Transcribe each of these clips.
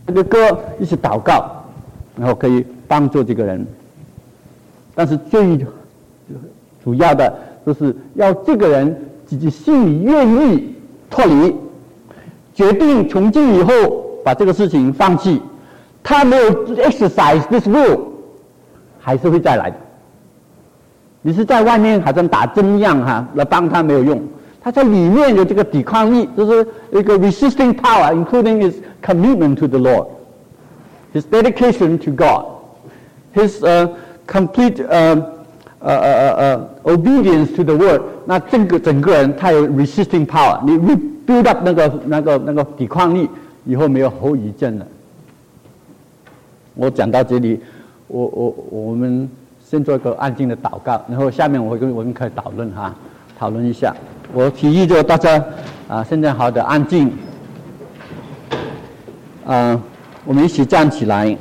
这个歌一起祷告，然后可以帮助这个人。但是最主要的就是要这个人自己心里愿意脱离，决定从今以后把这个事情放弃。他没有 exercise this rule， 还是会再来的。你是在外面好像打针一样来帮他没有用。他在里面有这个抵抗力，就是一个 resisting power, including his commitment to the Lord, his dedication to God, his complete obedience to the word. 那整个人他有 resisting power， 你 build up 那个抵抗力，以后没有后遗症了。我讲到这里，我们先做一个安静的祷告，然后下面我们可以讨论一下。我提议就大家现在好的安静，我们一起站起来。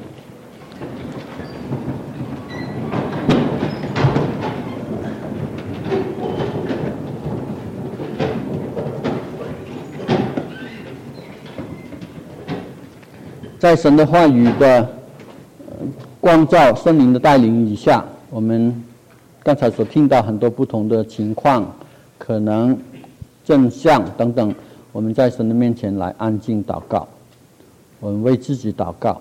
在神的话语的光照、圣灵的带领以下，我们刚才所听到很多不同的情况，可能正向等等，我们在神的面前来安静祷告，我们为自己祷告，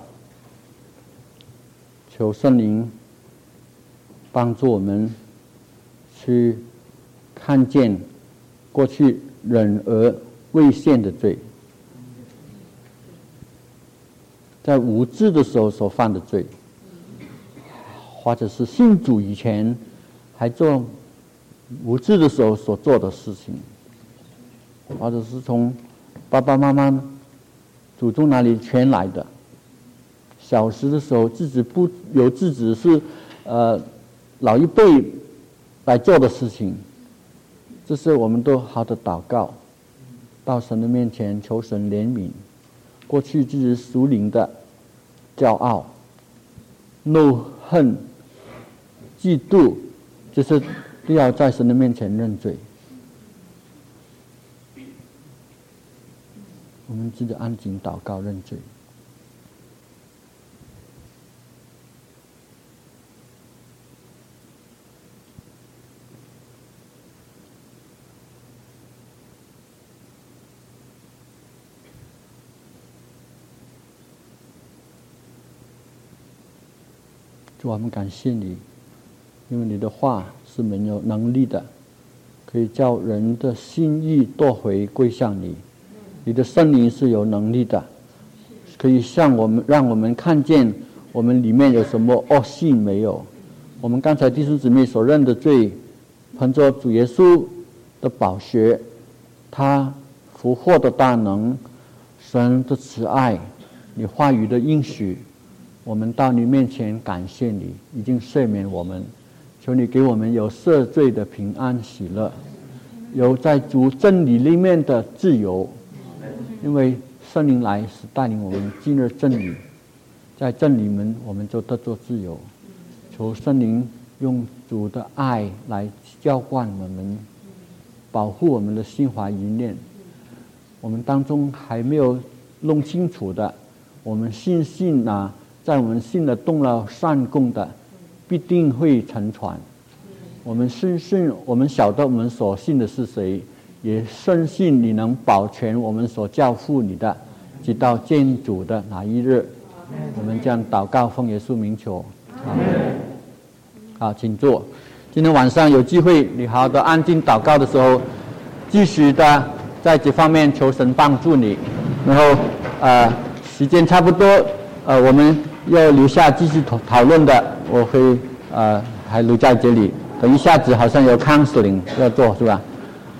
求圣灵帮助我们去看见过去忍而未现的罪，在无知的时候所犯的罪，或者是信主以前还做无知的时候所做的事情，或者是从爸爸妈妈祖宗那里传来的，小时的时候自己不由自己是老一辈来做的事情，这是我们都好的祷告，到神的面前求神怜悯。过去自己属灵的骄傲、怒恨、嫉妒，就是都要在神的面前认罪。我们自己安静祷告认罪。主，我们感谢你，因为你的话是没有能力的，可以叫人的心意夺回归向你。你的圣灵是有能力的，可以让我们看见我们里面有什么恶性没有。我们刚才弟兄姊妹所认的罪，凭着主耶稣的宝血，他复活的大能，神的慈爱，你话语的应许，我们到你面前感谢你，已经赦免我们。求你给我们有赦罪的平安喜乐，有在主真理里面的自由，因为圣灵来是带领我们进入真理，在真理门我们就得做自由。求圣灵用主的爱来浇灌我们，保护我们的心怀意念。我们当中还没有弄清楚的，我们信在我们心里动了善功的，必定会沉传。我们我们晓得我们所信的是谁，也深信你能保全我们所交付你的，直到见主的那一日。我们将祷告奉耶稣名求。好，请坐。今天晚上有机会你好好的安静祷告的时候，继续的在这方面求神帮助你。然后时间差不多，我们要留下继续讨论的，我会还留在这里。等一下子好像有 counseling 要做，是吧？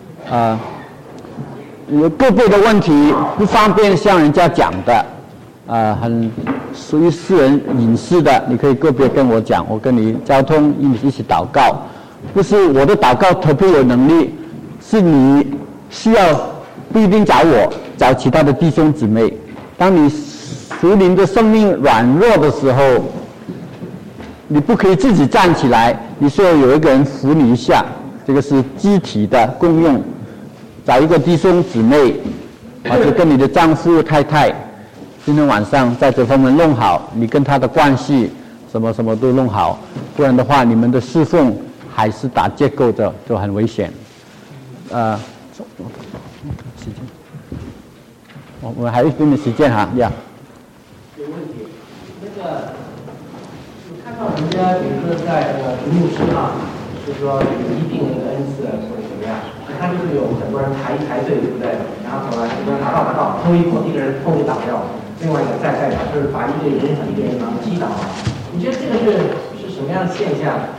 有个别的问题不方便向人家讲的，很属于私人隐私的，你可以个别跟我讲，我跟你交通一起祷告。不是我的祷告特别有能力，是你需要不一定找我，找其他的弟兄姊妹。当你属灵的生命软弱的时候，你不可以自己站起来，你需要有一个人扶你一下，这个是肢体的功用。找一个弟兄姊妹，或者跟你的丈夫太太今天晚上在这方面弄好，你跟他的关系什么什么都弄好，不然的话你们的侍奉还是打结构的，就很危险。时间，我们还有一点点时间哈，呀。 有问题，那个我看到人家比如说在牧师啊，就是说医病的一个恩赐或者怎么样，他就是有很多人排队，对不对？然后走了，很多人拿到，碰一个人碰就倒掉，另外一个再打，就是把一个人然后击倒了。你觉得这个是什么样的现象？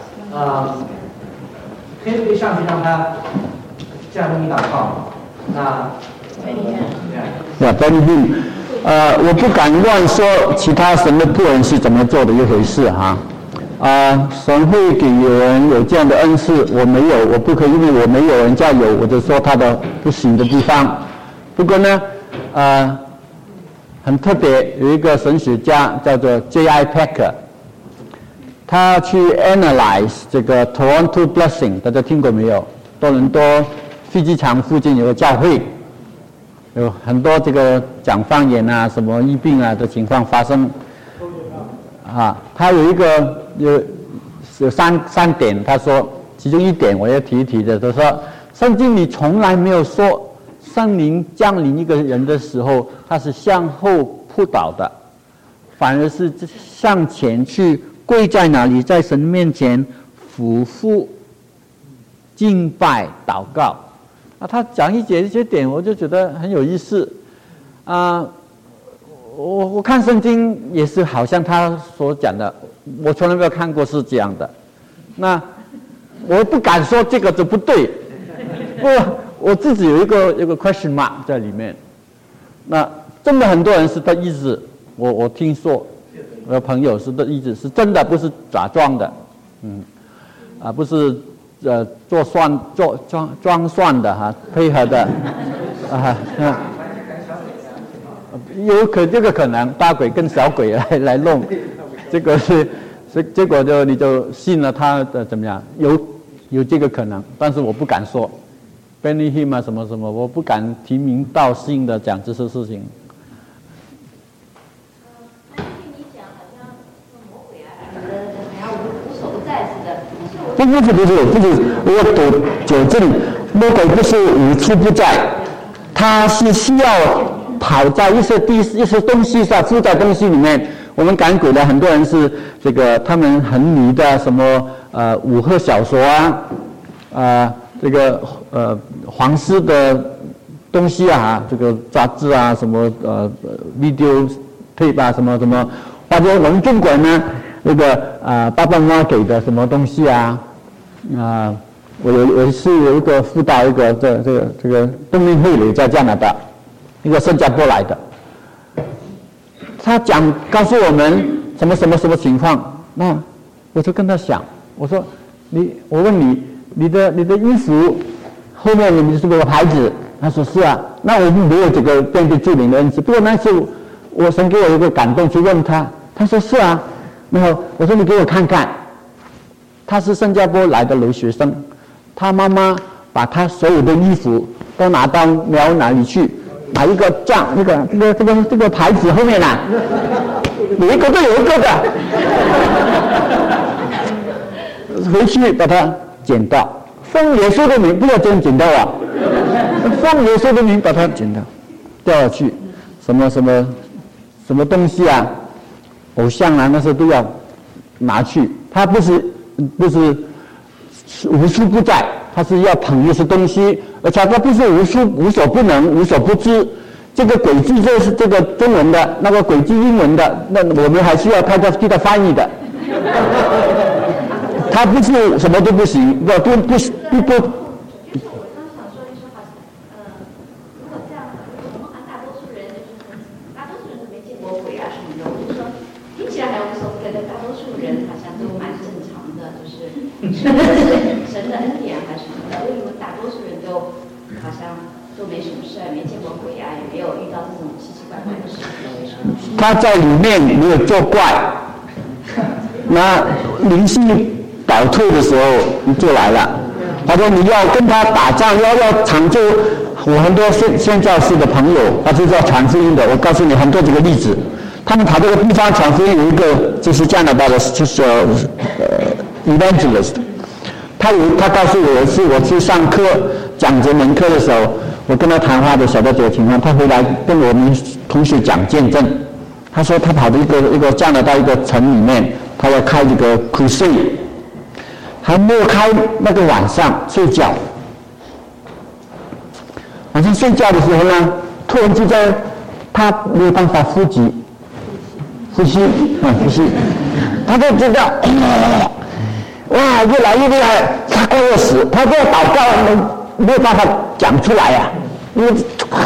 可以上去让他这样给你祷告，那我不敢乱说其他神的仆人是怎么做的一回事哈。神会给有人有这样的恩赐，我没有，我不可以，因为我没有，人家有，我就说他的不行的地方。不过呢，很特别，有一个神学家叫做 J.I. Packer， 他去 analyze 这个 Toronto Blessing， 大家听过没有？多伦多飞机场附近有个教会，有很多这个讲方言啊、什么疫病啊的情况发生。他有一个有三点，他说其中一点我要提一提的，他说圣经里从来没有说圣灵降临一个人的时候，他是向后扑倒的，反而是向前去跪在那里，在神面前俯伏敬拜祷告。他讲一些点，我就觉得很有意思。我看圣经也是好像他所讲的，我从来没有看过是这样的。那我不敢说这个就不对，我自己有一个 question mark 在里面。那真的很多人是的意思，我听说我的朋友是的意思，是真的，不是假装的，不是装蒜的哈，配合的这个可能大鬼跟小鬼来弄，这个是结果你就信了他的怎么样？有这个可能，但是我不敢说 Benny Hinn 啊什么什么，我不敢提名道姓的讲这些事情。 你讲好像魔鬼啊，好像无所不在似的。 不是，我读纠正，魔鬼不是无处不在，他是需要跑在一些东西上，附在东西里面。我们赶鬼的很多人是这个，他们很迷的什么武侠小说这个黄丝的东西啊，这个杂志啊，什么video tape 啊，什么，或者我们中国呢，那个爸爸妈妈给的什么东西啊，我是有一个辅导一个这个冬令会里在加拿大，一个新加坡来的，他告诉我们什么情况，那我就跟他想，我说我问你的衣服后面你是个牌子，他说是啊，那我们没有这个遍地诸灵的恩赐，不过那次我神给我一个感动去问他，他说是啊，然后我说你给我看看，他是新加坡来的留学生，他妈妈把他所有的衣服都拿到庙哪里去，买一个这样这个牌子后面啊，每一个都有一个的，回去把它剪掉，奉耶稣的名，不要这样剪掉啊，奉耶稣的名把它剪掉，掉下去，什么东西啊，偶像啊那些都要拿去，他不是无处不在，他是要捧一些东西，而且他不是无所不能、无所不知。这个轨迹就是这个中文的，那个轨迹英文的，那我们还需要他替他翻译的。他不是什么都不行，不。 我刚想说一说，如果这样，我们大多数人都没见过鬼啊什么的，我就说听起来还无所不能的，大多数人好像都蛮正常的，就是神的恩典还是什么的，为什么大多数人都好像都没什么事，没见过鬼啊，也没有遇到这种奇奇怪怪的事情？ 他在里面没有作怪，那灵性倒退的时候你就来了，或者你要跟他打仗，要抢救我很多宣教士的朋友，他是做传福音的，我告诉你很多这个例子。他们跑这个地方传福音，有一个就是加拿大的，就是evangelist， 他告诉我是我去上课讲这门课的时候，我跟他谈话的时候，这个情况，他回来跟我们同学讲见证。他说他跑到一个加拿大一个城里面，他要开这个 crusade， 还没有开那个晚上睡觉。晚上睡觉的时候呢，突然之间他没有办法呼吸，他就知道，哇，越来越厉害，他快要死，他这个祷告没有办法讲出来呀，因为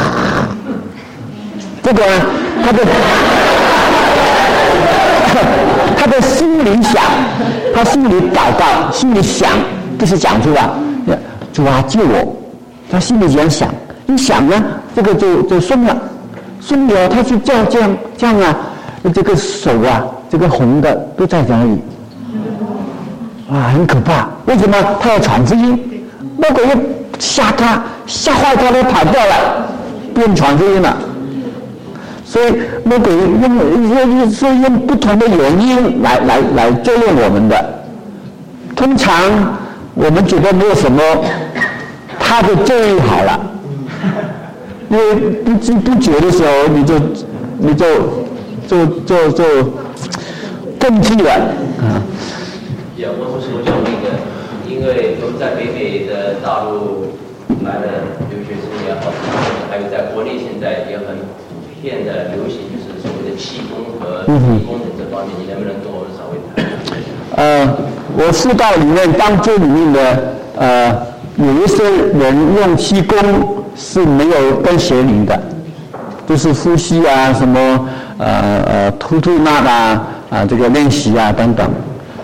这个呢，他的心里想，他心里祷告，心里想，不是讲出来，主啊救我，他心里这样想，一想呢，这个就松了，他就这样啊，这个手啊，这个红的都在哪里？啊，很可怕！为什么？他要传福音，魔鬼又吓坏他，都跑掉了，不用传福音了。所以魔鬼用不同的原因来作用我们的。通常我们觉得没有什么，他就最好了。因为不知不觉的时候，你就更替了啊。 我是那个，因为我们在北美的大陆来的留学生也好，还有在国内现在也很普遍的流行，就是所谓的气功和理工这方面，你能不能跟我们稍微谈？ 我辅导里面帮助里面的有一些人用气功是没有跟学灵的，就是呼吸啊，什么吐纳这个练习啊等等。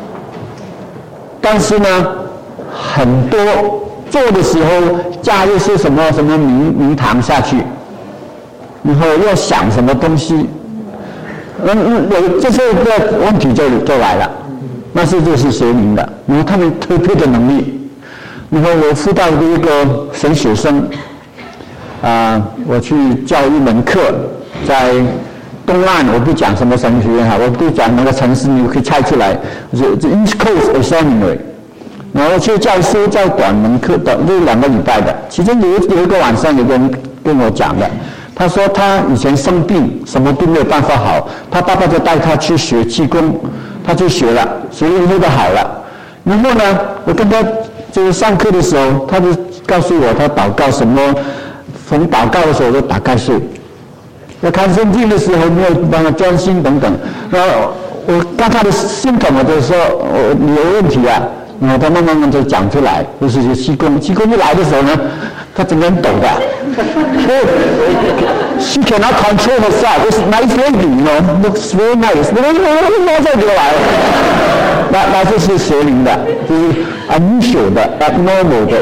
但是呢，很多做的时候加一些什么名堂下去，然后要想什么东西，有这些个问题就来了。那就是学灵的，然后他们特别的能力。然后我辅导一个神学生，我去教一门课，在东岸，我不讲什么神学院哈，我不讲那个城市，你可以猜出来，是 East Coast Seminary。然后去教书在短门课的，这2个礼拜的，其中有一个晚上有个人跟我讲的，他说他以前生病，什么都没有办法好，他爸爸就带他去学气功，他去学了，学了以后就好了。然后呢，我跟他就是上课的时候，他就告诉我他祷告什么，从祷告的时候就大概睡。要看圣经的时候没有办法专心等等，然后我看他的心疼，我就说你有问题啊，然后他慢慢就讲出来，就是气功一来的时候呢，他整个人抖的。She cannot control herself. This nice lady, looks very nice. 再给我来了，那就是学灵的，就是 unusual 的 abnormal 的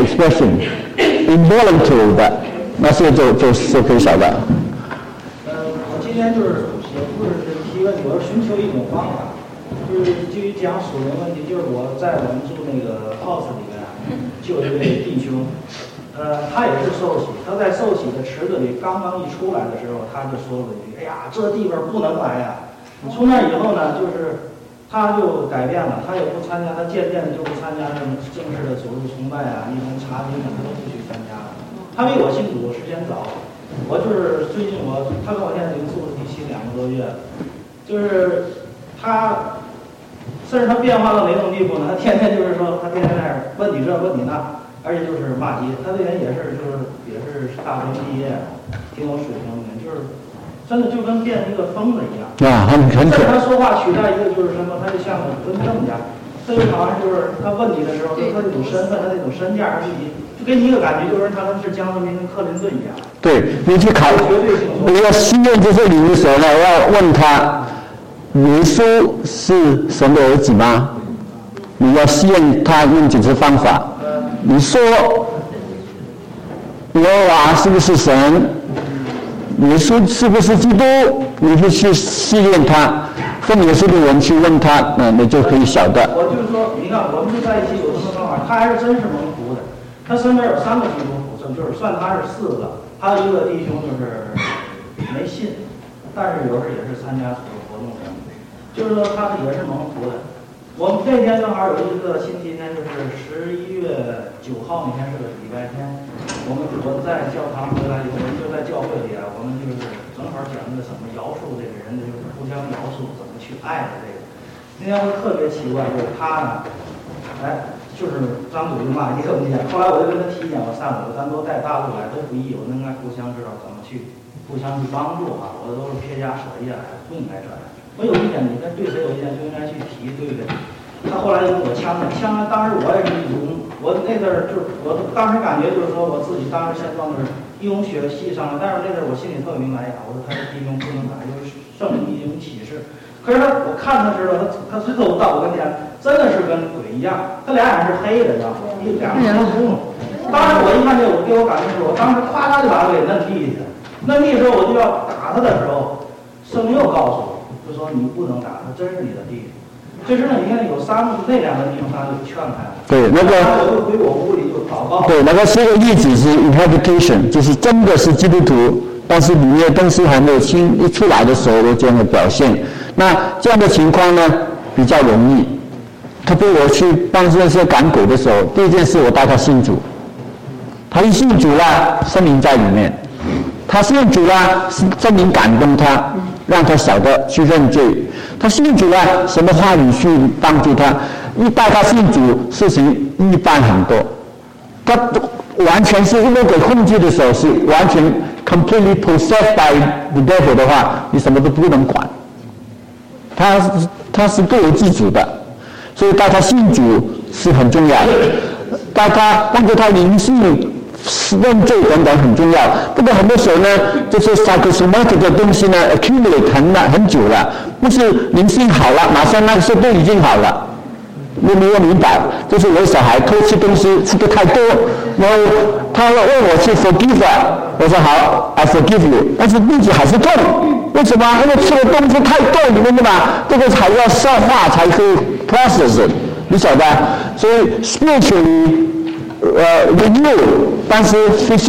expression，involuntary 的，那些就可以晓得。 今天就是也不是提问题，我是寻求一种方法，就是基于讲属灵问题，就是我在我们住那个 house 里面，就有一位弟兄，他也是受洗，他在受洗的池子里刚刚一出来的时候，他就说了一句：“哎呀，这地方不能来呀！”从那以后呢，就是他就改变了，他也不参加，他渐渐的就不参加什么正式的走入崇拜啊，一同查经啊，他都不去参加了。他比我信主时间早。我就是最近他跟我现在已经住了第2个多月了，就是他，甚至他变化到哪种地步呢？他天天就是说，他天天在那儿问你这问你那，而且就是骂街。他这人也是大学毕业，挺有水平的，就是真的就跟变成一个疯子一样。 啊，很甚至他说话取代一个就是什么，他就像个文正家，他就好像就是他问你的时候，就他那种身份，他那种身价，就给你一个感觉，就是他跟是江泽民跟克林顿一样。 对，你去考，你要试验这些理的时候呢，要问他，耶稣是神的儿子吗？你要试验他用几次方法。你说耶和华是不是神？耶稣是不是基督？你就去试验他，跟耶稣的人去问他，你就可以晓得。 我就是说，你看，我们就在一起有什么方法？他还是真是蒙福的。他身边有3个基督徒，就是算他是4个。 还有一个弟兄就是没信，但是有时候也是参加组织活动的，就是说他也是蒙福的。我们那天正好有一个星期天，就是11月9号那天是个礼拜天，我在教堂回来以后，我们就在教会里啊，我们就是正好讲那个怎么饶恕这个人，就是互相饶恕，怎么去爱的这个。那天我特别奇怪，就是他呢，就是张嘴就骂耶和华。后来我就跟他提醒，我散了，咱都带大陆来都不易，我们应该互相知道怎么去，互相去帮助啊。我都是撇家舍业来，不应该这样。我有意见，你跟对谁有意见就应该去提，对不对？他后来就跟我呛了，当时我也是义工，我那阵儿就是我当时感觉就是说我自己当时现状就是义工学系上了，但是那阵儿我心里特别明白呀，我说他是弟兄不能打，就是圣灵一种启示。可是我看他知道，他最后到我跟前，真的是跟鬼一样，他俩眼是黑的，知道吗？两个人都红。当时我一看见我给我感觉是我当时夸他就把他给摁地去了，摁地的时候我就要打他的时候，圣灵又告诉我，就说你不能打他，真是你的弟兄。其实呢，你看有那两个地方他就劝开了。 对，那个我就回我屋里就祷告。 对，那个是一个例子是 interpretation， 就是真的是基督徒，但是里面东西还没有一出来的时候有这样的表现。那这样的情况呢比较容易。特别我去帮助那些赶鬼的时候，第一件事我带他信主，他一信主了，圣灵在里面，他信主了，圣灵感动他，让他晓得去认罪。他信主了，什么话语去帮助他？一带他信主，事情一般很多。他完全是因为鬼控制的时候，是完全 completely possessed by the devil 的话，你什么都不能管。他是不由自主的，所以带他信主是很重要的，带他帮助他灵性认罪等等很重要。不过很多时候呢，这些 psychosomatic 的东西呢 accumulate 很久了，不是灵性好了，马上那个时候都已经好了。你没有明白，就是我的小孩偷吃东西吃的太多，然后他问我去 forgive， 我说好 ，I forgive you， 但是肚子还是痛，为什么？因为吃的东西太多，你明白吗？这个还要消化才可以 process， 你晓得？所以 spiritually renew， 但是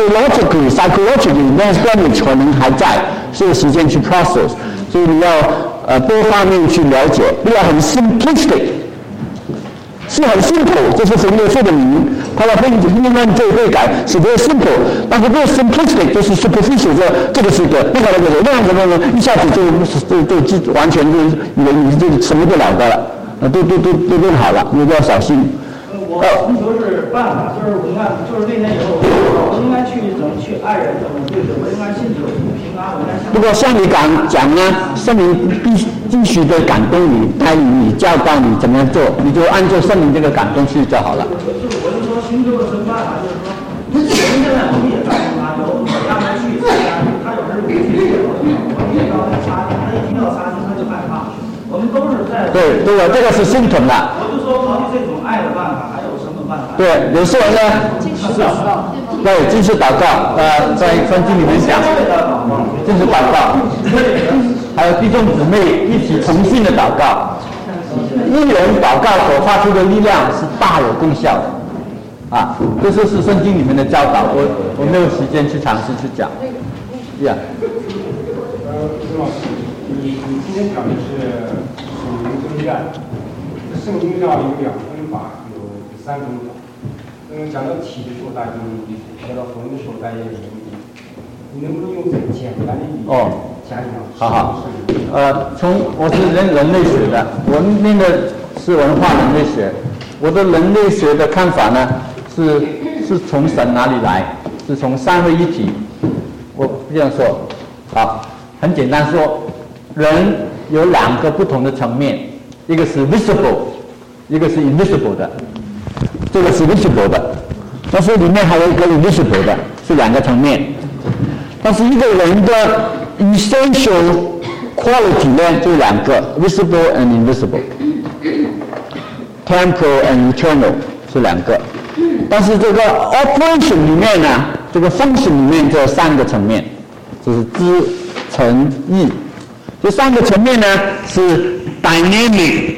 physiologically、psychologically 那 damage 可能还在，需要时间去 process， 所以你要多方面去了解，不要很 simplistic。是很 simple， 这是神耶稣的名，他的认罪悔改是 very simple， 但是 very simplistic 就是 superficial， 这个是一个，那个那样子一下子就完全就以为你就什么都了得了，都变好了，你都要小心。 我寻求是办法，就是我看，就是那天以后，我应该怎么去爱人，怎么对人，我应该信主平安，我应该。不过像你讲呢，圣灵必须的感动你，带领你，教导你怎么样做，你就按照圣灵这个感动去就好了。 我就说寻求的是办法，就是说，我们现在我们也在他有让他去参加，他有时不去，我们也让他参加，他一听到参加他就害怕。我们都是在对，这个是心疼的。 我就说考虑这种爱的办法，还有什么办法？ 对，有时候呢，对，继续祷告，在圣经里面讲，继续祷告，还有弟兄姊妹一起同心的祷告，一人祷告所发出的力量是大有功效的，啊，这是圣经里面的教导，我没有时间去尝试去讲，呀。 郑老师，你今天讲的是属灵征战，圣经上有2分法，有3分法。讲到体的时候，大家就学到魂的时候，大家也理解。你能不能用最简单的语言讲讲？ 好。我是人类学的，我念的是文化人类学。我的人类学的看法呢，是从神哪里来？是从三位一体。我这样说，好，很简单说，人有2个不同的层面，一个是 visible， 一个是 invisible 的。这个是 visible 的，但是里面还有一个 invisible 的，是2个层面。但是一个人的 essential quality 呢，就2个 visible and invisible，temporal and eternal 是2个。但是这个 operation 里面呢，这个 function 里面就有3个层面，就是知、诚、意。这3个层面呢是 dynamic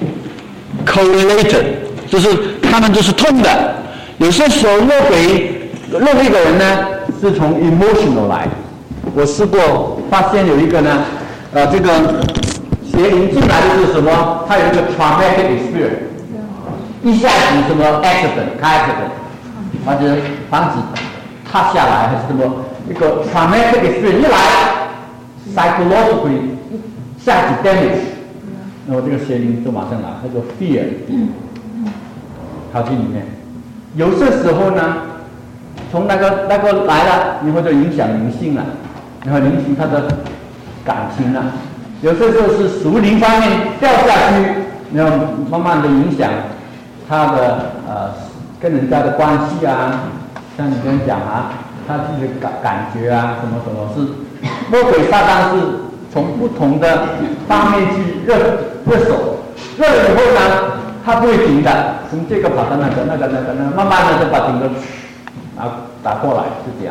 correlated。就是他们都是通的，有些时候若一个人呢是从 emotional 来的。我试过发现有一个呢，这个邪灵进来的是什么？它有一个 traumatic experience， 一下子什么 accident， 或者房子塌下来还是什么，一个 traumatic experience 一来 psychologically 一下子 damage， 那么这个邪灵就马上来，那个 fear 跑进里面。有些时候呢，从那个来了，然后就影响灵性了，然后影响他的感情了。有些时候是属灵方面掉下去，然后慢慢的影响他的跟人家的关系啊，像你跟人讲啊，他自己的感觉啊，什么什么是魔鬼撒旦是从不同的方面去热手，热了以后呢，他不会停的，从这个跑到那个，慢慢的就把整个打过来，是这样。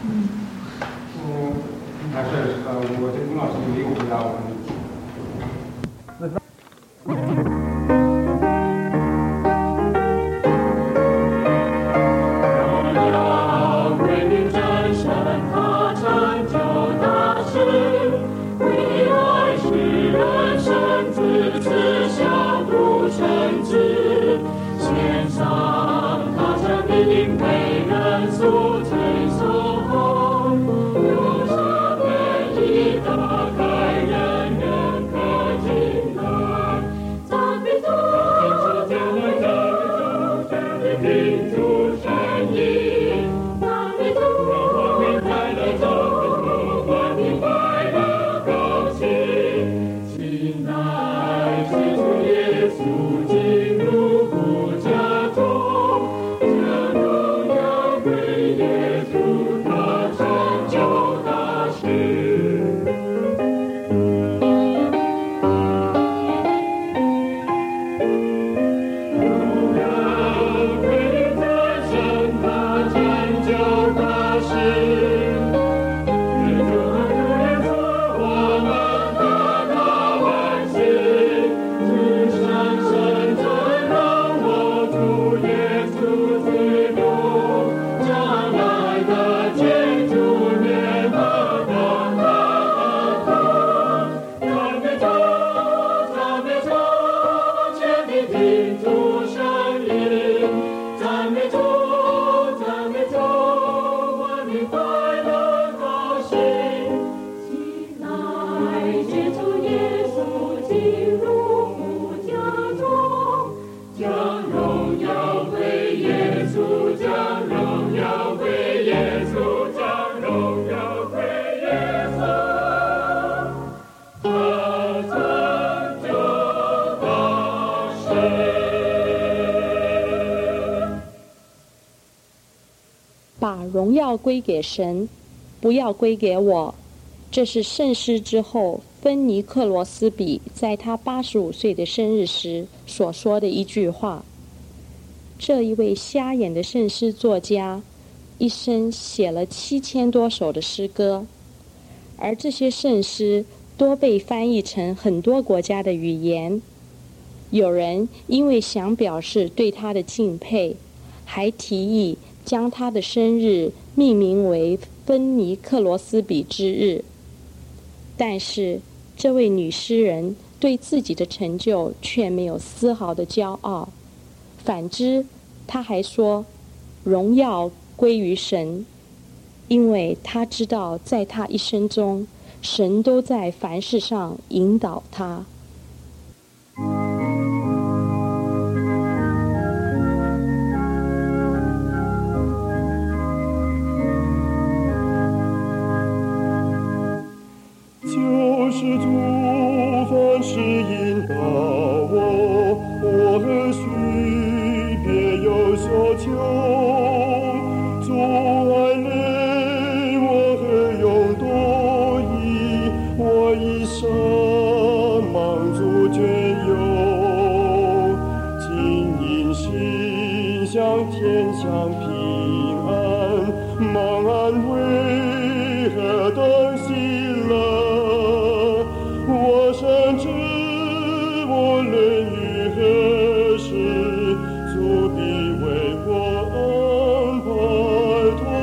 还是我这龚老师没有回答我的问题。 荣耀归给神，不要归给我。这是圣诗之后芬尼克罗斯比在他85岁的生日时所说的一句话。这一位瞎眼的圣诗作家一生写了7000多首的诗歌，而这些圣诗多被翻译成很多国家的语言。有人因为想表示对他的敬佩，还提议将他的生日命名为芬尼克罗斯比之日。但是这位女诗人对自己的成就却没有丝毫的骄傲，反之她还说荣耀归于神，因为她知道在她一生中神都在凡事上引导她。 就是主凡事引导我，我何须别有所求？主爱怜我何用多疑？我一生忙主眷佑，金银心向天下平安，忙安为何等喜乐？甚至我论于何时，主必为我安排。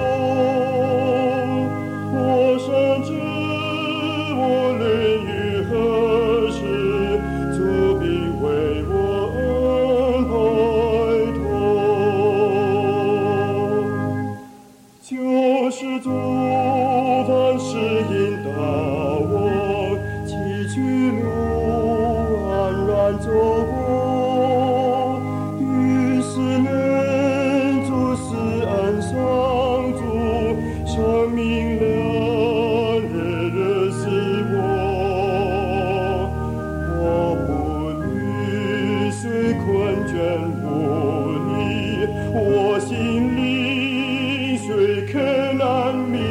就是主，凡事引导我，崎岖路安然走过。于是能主施恩上主，生命亮日日是我。我不虑虽困倦无力，我心里虽可难明，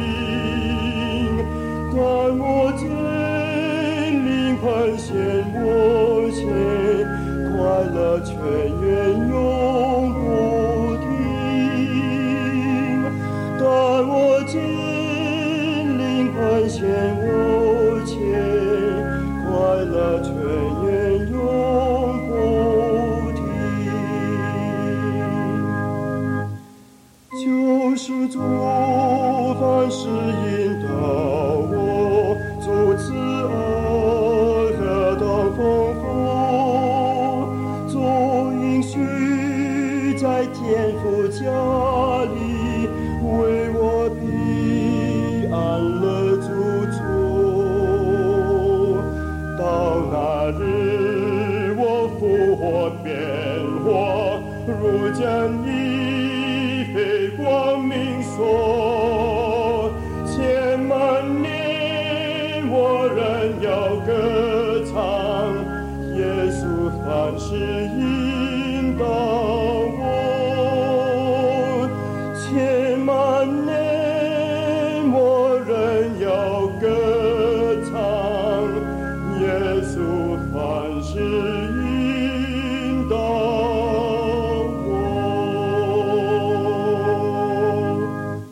但我见灵魂现我前，快乐全愿永不停。但我见灵魂现我前，快乐全愿永不停。就是主凡事引导我，主慈恩何等丰富，主应许在天父家里，为我必安乐住处。到那日我复活变化，如将一飞光明所，千万年我仍要歌唱，耶稣凡事引导我，千万年我仍要歌唱，耶稣凡事引导我。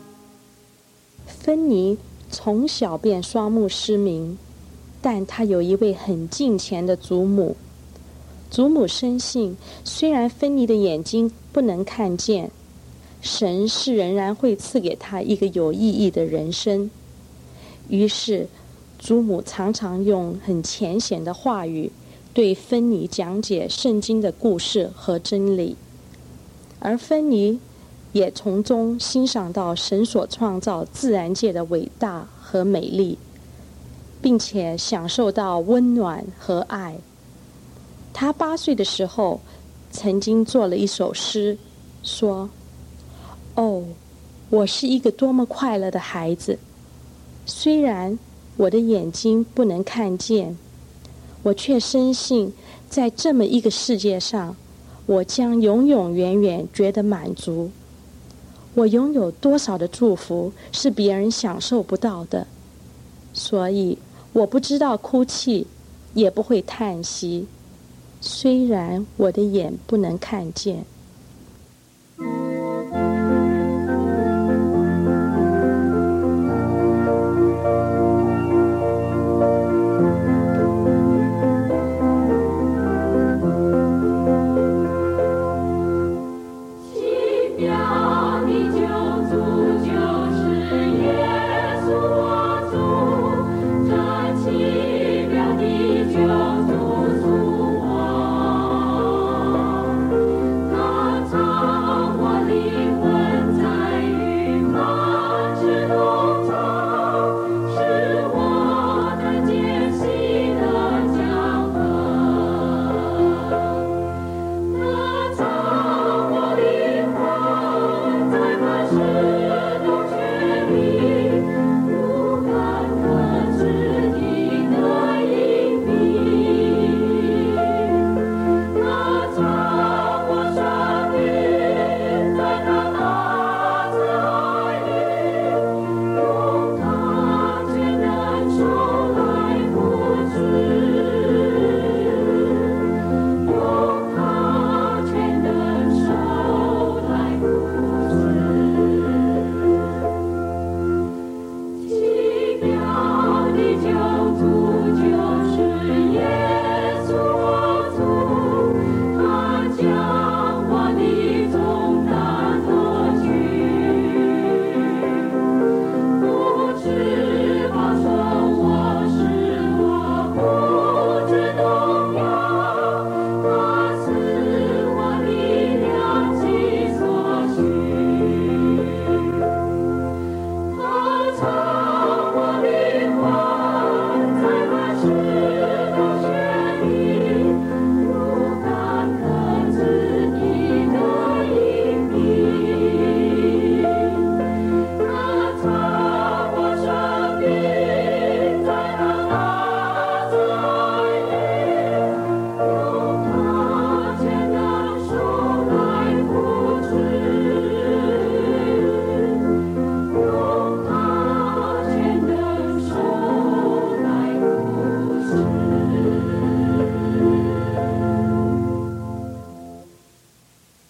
芬妮从小便双目失明，但她有一位很敬虔的祖母。祖母深信，虽然芬妮的眼睛不能看见，神是仍然会赐给她一个有意义的人生。于是，祖母常常用很浅显的话语对芬妮讲解圣经的故事和真理，而芬妮也从中欣赏到神所创造自然界的伟大和美丽，并且享受到温暖和爱。他8岁的时候，曾经做了一首诗，说：“哦，我是一个多么快乐的孩子！虽然我的眼睛不能看见，我却深信，在这么一个世界上，我将永永远远觉得满足。我拥有多少的祝福是别人享受不到的，所以我不知道哭泣，也不会叹息。虽然我的眼不能看见。”